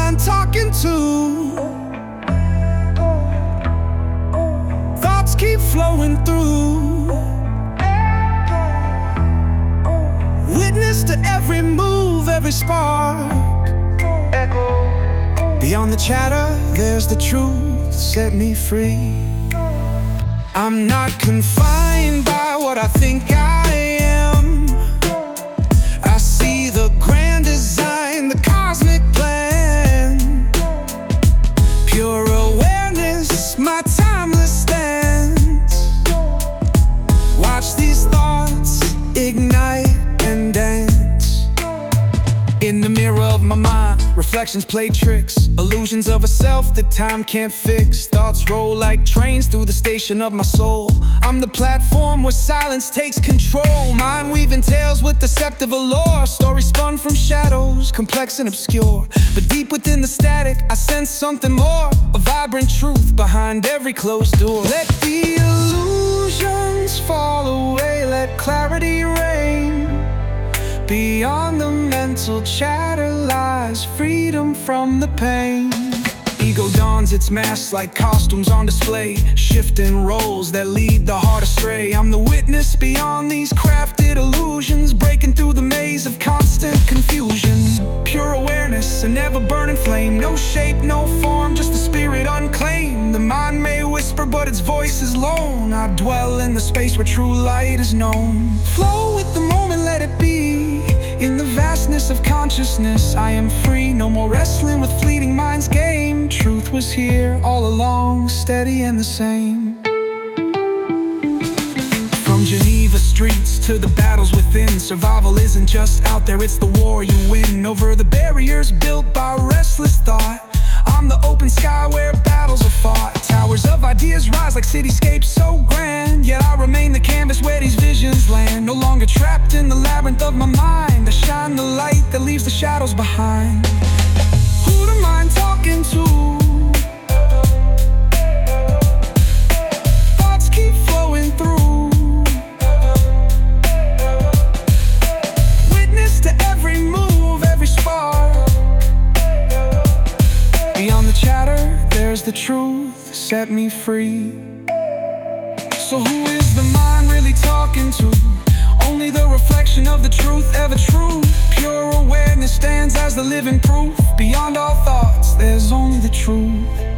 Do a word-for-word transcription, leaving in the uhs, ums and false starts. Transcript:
mind talking to? Thoughts keep flowing through. Witness to every move, every spark. Beyond the chatter, there's the truth. Set me free. I'm not confined by what I think I am. I see the grand design, the cosmic plan. Pure awareness, my timeless stance. Watch these thoughts ignite and dance. In the mirror of my mind, reflections play tricks. Illusions of a self that time can't fix. Thoughts roll like trains through the station of my soul. I'm the platform where silence takes control. Mind weaving tales with deceptive allure. Stories spun from shadows, complex and obscure. But deep within the static, I sense something more. A vibrant truth behind every closed door. Let the illusions fall away, let clarity reign. Beyond the mental chatter lies freedom from the pain. Ego dons its masks like costumes on display, shifting roles that lead the heart astray. I'm the witness beyond these crafted illusions, breaking through the maze of constant confusion. Pure awareness, an ever-burning flame. No shape, no form, just a spirit unclaimed. The mind may whisper, but its voice is lone. I dwell in the space where true light is known. Flow with the moment, let it be. In the vastness of consciousness, I am free. No more wrestling with fleeting mind's game. Truth was here all along, steady and the same. From Geneva streets to the battles within, survival isn't just out there, it's the war you win. Over the barriers built by restless thought, I'm the open sky where battles are fought. Towers of ideas rise like cityscapes so grand, yet I remain the canvas where these visions land. No longer trapped in the labyrinth of my mind, I shine the light that leaves the shadows behind. Who am I talking to? Thoughts keep flowing through. Witness to every move, every spark. Beyond the chatter, there's the truth, set me free. So who is the mind really talking to? Only the reflection of the truth, ever true. Pure awareness stands as the living proof. Beyond all thoughts, there's only the truth.